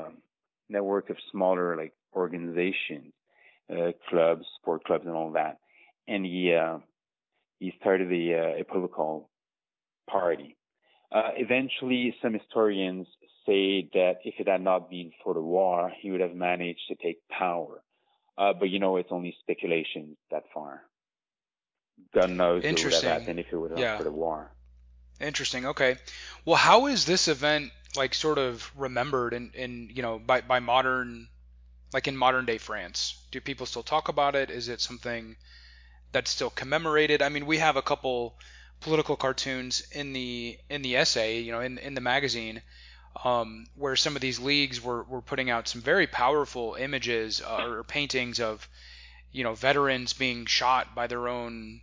B: of smaller organizations, clubs, sport clubs, and all that. And he started a political party. Eventually, some historians say that if it had not been for the war, he would have managed to take power. But it's only speculation that far. God knows what would have happened if it were not for the war.
A: Interesting. Okay. Well, how is this event sort of remembered by modern, in modern day France? Do people still talk about it? Is it something that's still commemorated? I mean, we have a couple political cartoons in the essay, in the magazine, where some of these leagues were putting out some very powerful images or paintings of, veterans being shot by their own,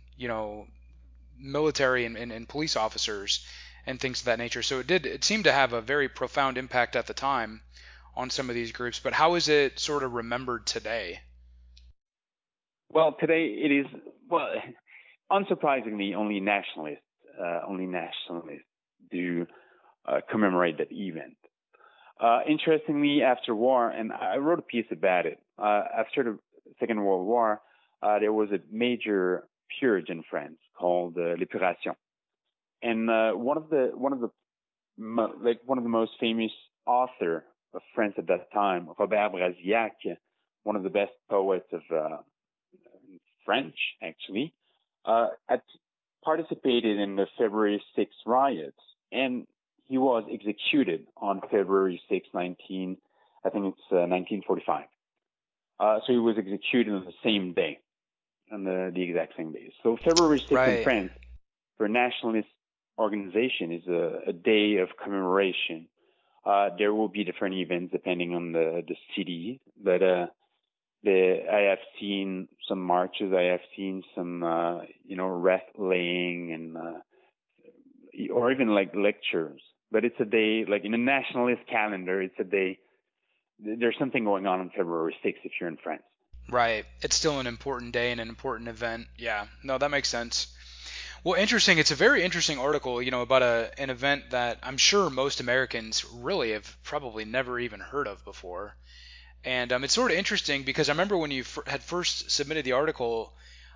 A: military and police officers and things of that nature. So it seemed to have a very profound impact at the time on some of these groups, but how is it sort of remembered today?
B: Well, today it is, well, unsurprisingly, only nationalists do commemorate that event. Interestingly, after war, and I wrote a piece about it. After the Second World War, there was a major purge in France called l'Épuration, and one of the most famous author of France at that time, Robert Brasillac, one of the best poets of French, actually, had participated in the February 6 riots, and he was executed on February 6, 1945. So he was executed on the same day, on the exact same day. So February 6 in
A: Right.
B: France, for a nationalist organization, is a day of commemoration. There will be different events depending on the city, but I have seen some marches. I have seen some, wreath laying and or even like lectures. But it's a day, like in a nationalist calendar, it's a day. There's something going on February 6th if you're in France.
A: Right. It's still an important day and an important event. Yeah. No, that makes sense. Well, interesting. It's a very interesting article, about an event that I'm sure most Americans really have probably never even heard of before. And it's sort of interesting because I remember when you had first submitted the article,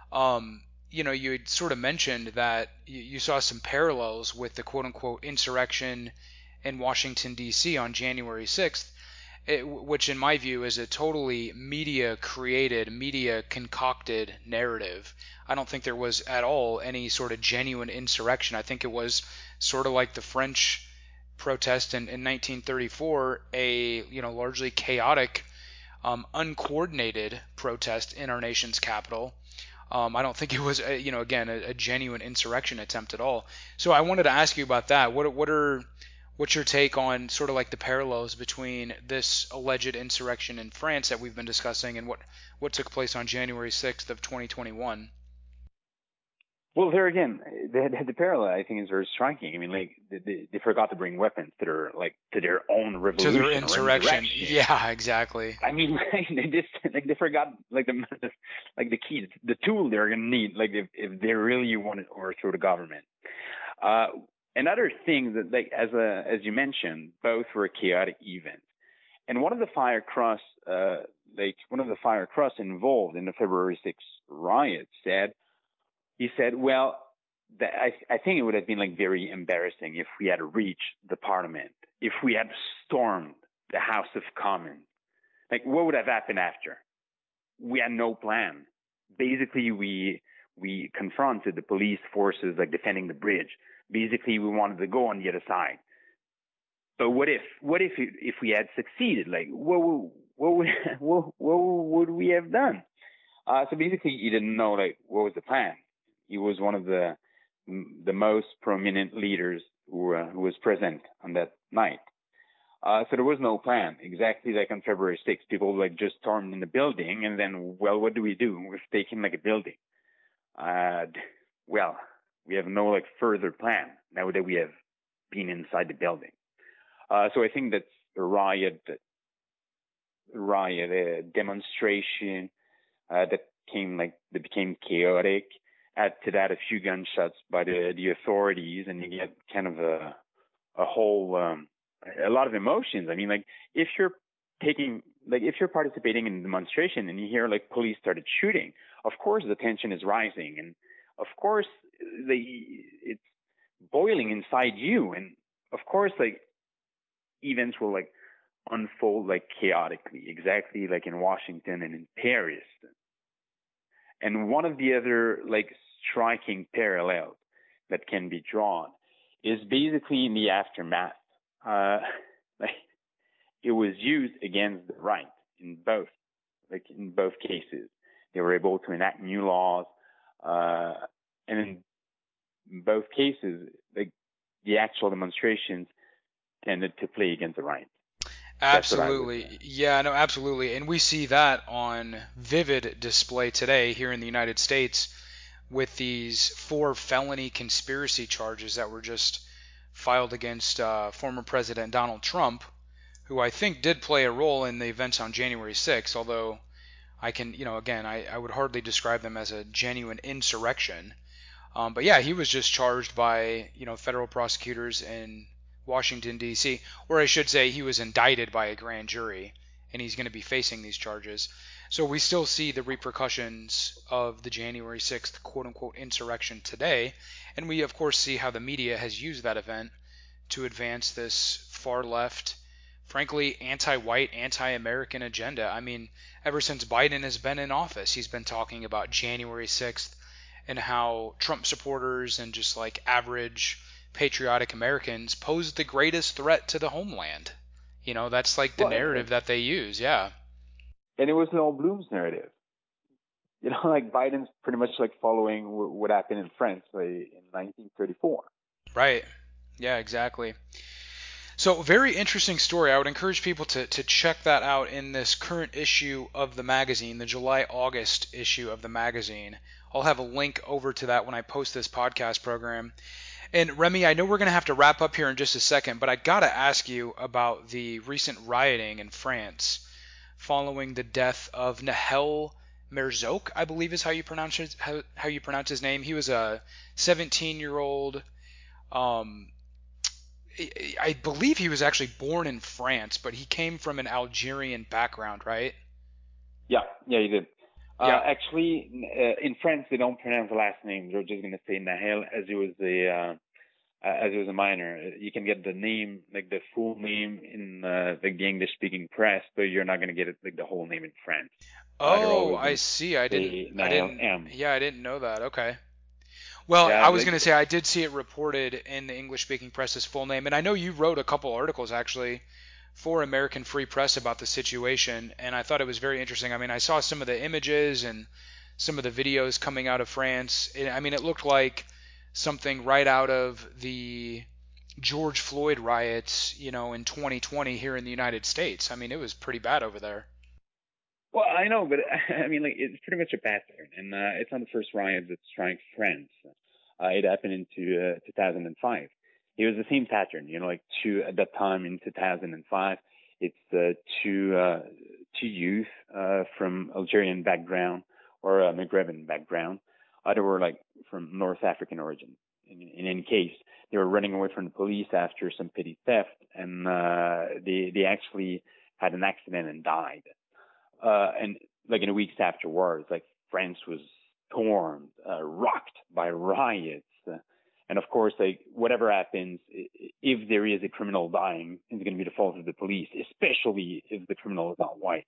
A: you had sort of mentioned that you saw some parallels with the quote unquote insurrection in Washington, D.C. on January 6th, which in my view is a totally media created, media concocted narrative. I don't think there was at all any sort of genuine insurrection. I think it was sort of like the French protest in 1934, a largely chaotic, uncoordinated protest in our nation's capital. I don't think it was, again, a genuine insurrection attempt at all. So I wanted to ask you about that. What's your take on sort of like the parallels between this alleged insurrection in France that we've been discussing and what took place on January 6th of 2021?
B: Well, there again, the parallel I think is very striking. I mean, like they forgot to bring weapons to their own revolution
A: To their
B: or
A: insurrection.
B: insurrection.
A: Yeah, exactly.
B: I mean, they forgot the key, the tool they're gonna need, like if they really want to overthrow the government. Another thing that as you mentioned, both were chaotic events, and one of the firecross involved in the February 6th riot said, well, I think it would have been like very embarrassing if we had reached the parliament, if we had stormed the House of Commons. Like, what would have happened after? We had no plan. Basically, we confronted the police forces like defending the bridge. Basically, we wanted to go on the other side. But what if we had succeeded? Like, what would we have done? So basically, he didn't know like what was the plan. He was one of the most prominent leaders who was present on that night. So there was no plan. Exactly like on February 6th, people like just stormed in the building, and then, well, what do? We've taken like a building. Well, we have no like further plan now that we have been inside the building. So I think that's a riot, demonstration that became chaotic. Add to that a few gunshots by the authorities, and you get kind of a whole a lot of emotions. I mean, like if you're participating in a demonstration and you hear like police started shooting, of course the tension is rising, and of course it's boiling inside you, and of course like events will like unfold like chaotically, exactly like in Washington and in Paris. And one of the other like striking parallels that can be drawn is basically in the aftermath. Like it was used against the right in both cases. They were able to enact new laws, and in both cases, like the actual demonstrations tended to play against the right.
A: Absolutely. Yeah, no, absolutely. And we see that on vivid display today here in the United States with these 4 felony conspiracy charges that were just filed against former President Donald Trump, who I think did play a role in the events on January 6th, although I can, again, I would hardly describe them as a genuine insurrection. But yeah, he was just charged by, federal prosecutors in Washington, D.C., or I should say he was indicted by a grand jury, and he's going to be facing these charges. So we still see the repercussions of the January 6th quote-unquote insurrection today, and we, of course, see how the media has used that event to advance this far-left, frankly, anti-white, anti-American agenda. I mean, ever since Biden has been in office, he's been talking about January 6th and how Trump supporters and just like average patriotic Americans pose the greatest threat to the homeland. That's like the
B: Well,
A: narrative that they use. Yeah.
B: and it was an all blooms narrative. Like Biden's pretty much like following what happened in France in 1934.
A: Right. Yeah, exactly. So, very interesting story. I would encourage people to check that out in this current issue of the magazine, the July-August issue of the magazine. I'll have a link over to that when I post this podcast program. And Remy, I know we're going to have to wrap up here in just a second, but I got to ask you about the recent rioting in France following the death of Nahel Merzouk, I believe is how you pronounce how you pronounce his name. He was a 17-year-old. Um, I believe he was actually born in France, but he came from an Algerian background, right?
B: Yeah, he did.
A: Yeah.
B: Actually, in France, they don't pronounce the last name. They're just going to say Nahel as he was a minor. You can get the name, like the full name in like the English-speaking press, but you're not going to get it like the whole name in France. They're
A: Oh,
B: always
A: I
B: going to
A: see.
B: say Nahel M.
A: Yeah, I didn't know that. Okay. Well,
B: Yeah,
A: I was
B: like
A: going to say I did see it reported in the English-speaking press's full name, and I know you wrote a couple articles actually for American Free Press about the situation, and I thought it was very interesting. I mean, I saw some of the images and some of the videos coming out of France. I mean, it looked like something right out of the George Floyd riots, in 2020 here in the United States. I mean, it was pretty bad over there.
B: Well, I know, but I mean, like it's pretty much a pattern, and it's not the first riot that struck France. It happened in 2005. It was the same pattern, like two at that time in 2005. It's two youth from Algerian background or Maghrebian background. They were like from North African origin. In any case, they were running away from the police after some petty theft, and they actually had an accident and died. And like in the weeks afterwards, like France was torn, rocked by riots. And of course, like whatever happens, if there is a criminal dying, it's going to be the fault of the police, especially if the criminal is not white.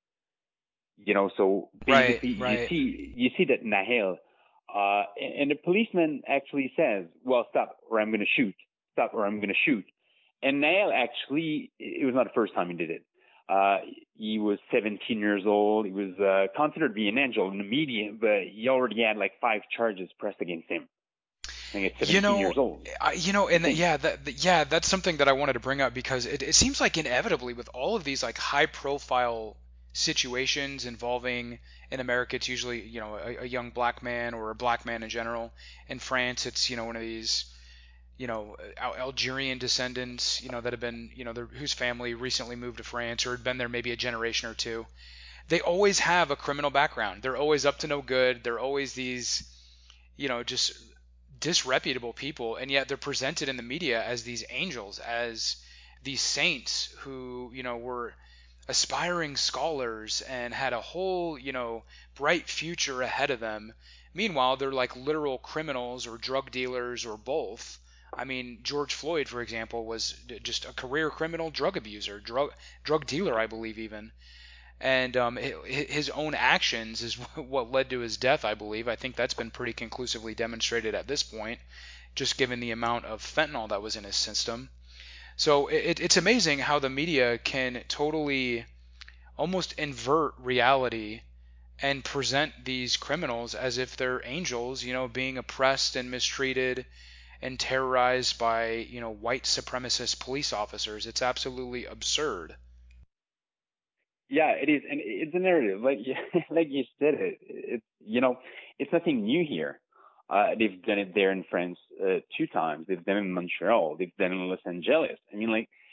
B: So
A: Right,
B: basically, you
A: right.
B: see, you see that Nahel, and the policeman actually says, "Well, stop, or I'm going to shoot. Stop, or I'm going to shoot." And Nahel actually, it was not the first time he did it. He was 17 years old. He was considered to be an angel in the media, but he already had like 5 charges pressed against him. I think at
A: You
B: 17
A: know,
B: years old.
A: and
B: Think,
A: yeah, that's something that I wanted to bring up because it seems like inevitably with all of these like high profile situations involving in America, it's usually, a young black man or a black man in general. In France, it's, one of these, Algerian descendants, that have been, whose family recently moved to France or had been there maybe a generation or two. They always have a criminal background. They're always up to no good. They're always these, just disreputable people, and yet they're presented in the media as these angels, as these saints who, were aspiring scholars and had a whole, bright future ahead of them. Meanwhile, they're like literal criminals or drug dealers or both. I mean, George Floyd, for example, was just a career criminal, drug abuser, drug dealer, I believe even. And his own actions is what led to his death, I believe. I think that's been pretty conclusively demonstrated at this point, just given the amount of fentanyl that was in his system. So it's amazing how the media can totally almost invert reality and present these criminals as if they're angels, being oppressed and mistreated and terrorized by, white supremacist police officers. It's absolutely absurd.
B: yeah, it is, and it's a narrative. Like like you said, it's nothing new here. They've done it there in France 2 times. They've done it in Montreal. They've done it in Los Angeles. I mean, like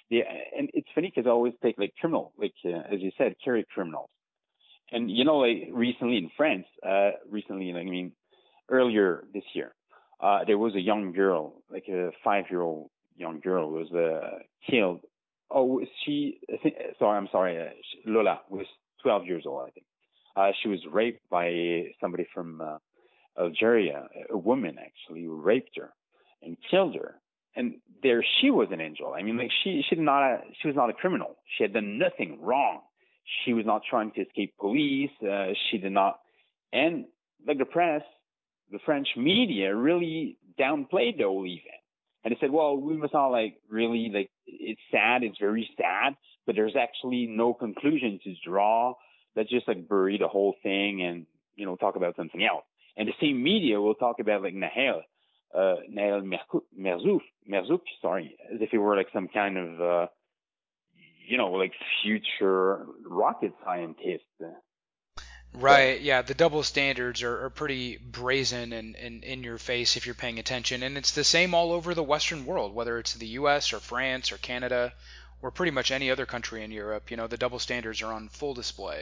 B: they, and it's funny because I always take like criminal, like as you said, carry criminals. And you know, like recently in France, like, I mean, earlier this year, there was a young girl, like a 5-year-old young girl, was killed. Oh, I think, sorry, I'm sorry, Lola was 12 years old, I think. She was raped by somebody from Algeria, a woman actually, who raped her and killed her. And there she was an angel. I mean, like she was not a criminal. She had done nothing wrong. She was not trying to escape police. She did not, and like the press, the French media really downplayed the whole event. And they said, well, we must not like really like it's sad, it's very sad, but there's actually no conclusion to draw. Let's just like bury the whole thing and talk about something else. And the same media will talk about like Nahel Merzouk, sorry, as if it were like some kind of like future rocket scientist.
A: Right, yeah, the double standards are pretty brazen and in your face if you're paying attention. And it's the same all over the Western world, whether it's the US or France or Canada or pretty much any other country in Europe. The double standards are on full display.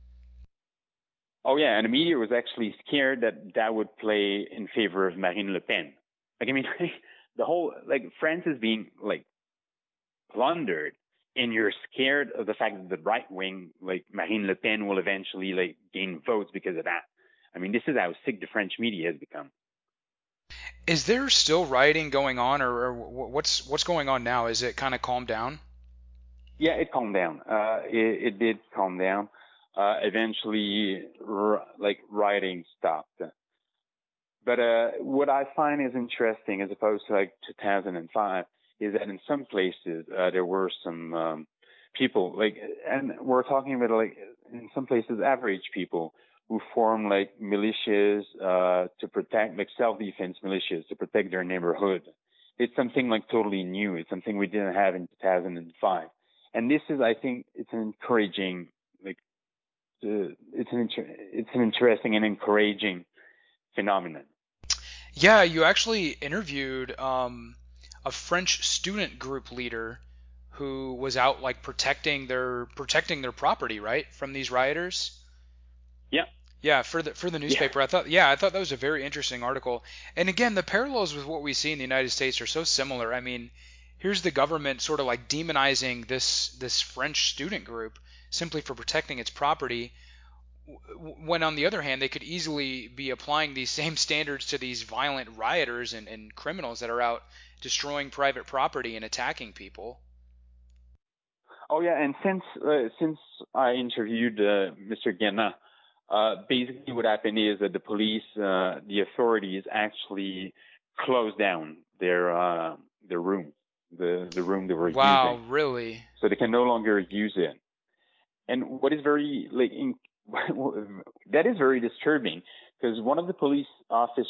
B: Oh yeah, and the media was actually scared that that would play in favor of Marine Le Pen. Like I mean, the whole like France is being like plundered, and you're scared of the fact that the right wing, like Marine Le Pen, will eventually like gain votes because of that. I mean, this is how sick the French media has become.
A: Is there still rioting going on, or what's going on now? Is it kind of calmed down?
B: Yeah, it calmed down. It did calm down. Eventually, like rioting stopped. But what I find is interesting, as opposed to like 2005, is that in some places there were some people like, and we're talking about like in some places average people who form like militias to protect, like self-defense militias to protect their neighborhood. It's something like totally new. It's something we didn't have in 2005, and this is, I think, it's an encouraging, like, it's an interesting and encouraging phenomenon.
A: Yeah, you actually interviewed a French student group leader who was out like protecting their property, right, from these rioters.
B: Yeah,
A: Yeah, for the
B: yeah.
A: newspaper, I thought that was a very interesting article. And again, the parallels with what we see in the United States are so similar. I mean, here's the government sort of like demonizing this French student group simply for protecting its property, when on the other hand, they could easily be applying these same standards to these violent rioters and criminals that are out destroying private property and attacking people.
B: Oh yeah, and since I interviewed Mr. Guéna, basically what happened is that the police, the authorities actually closed down their room, the room they were
A: Wow,
B: using,
A: really?
B: so they can no longer use it. And what is very like that is very disturbing, because one of the police officers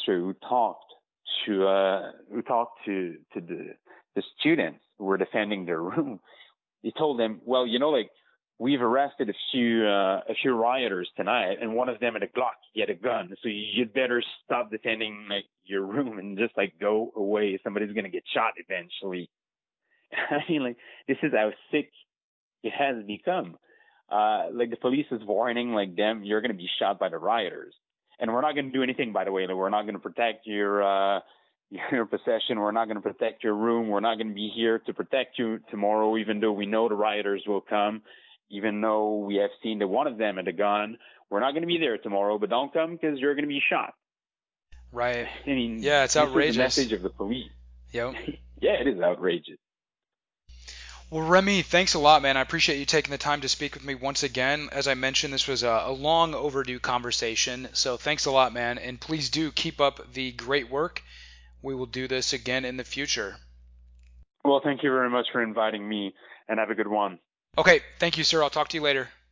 B: who talked to the students who were defending their room, he told them, well, like we've arrested a few rioters tonight, and one of them had a Glock, he had a gun, so you'd better stop defending like your room and just like go away. Somebody's gonna get shot eventually. I mean, like this is how sick it has become. Like the police is warning like them, you're gonna be shot by the rioters, and we're not gonna do anything. By the way, like, we're not gonna protect your possession. We're not going to protect your room. We're not going to be here to protect you tomorrow, even though we know the rioters will come, even though we have seen that one of them had a gun. We're not going to be there tomorrow, but don't come because you're going to be shot.
A: Right.
B: I mean,
A: Yeah, it's
B: this is the
A: outrageous.
B: message of the police.
A: Yep.
B: Yeah, it is outrageous.
A: Well, Remy, thanks a lot, man. I appreciate you taking the time to speak with me once again. As I mentioned, this was a long overdue conversation, so thanks a lot, man. And please do keep up the great work. We will do this again in the future.
B: Well, thank you very much for inviting me, and have a good one.
A: Okay, thank you, sir. I'll talk to you later.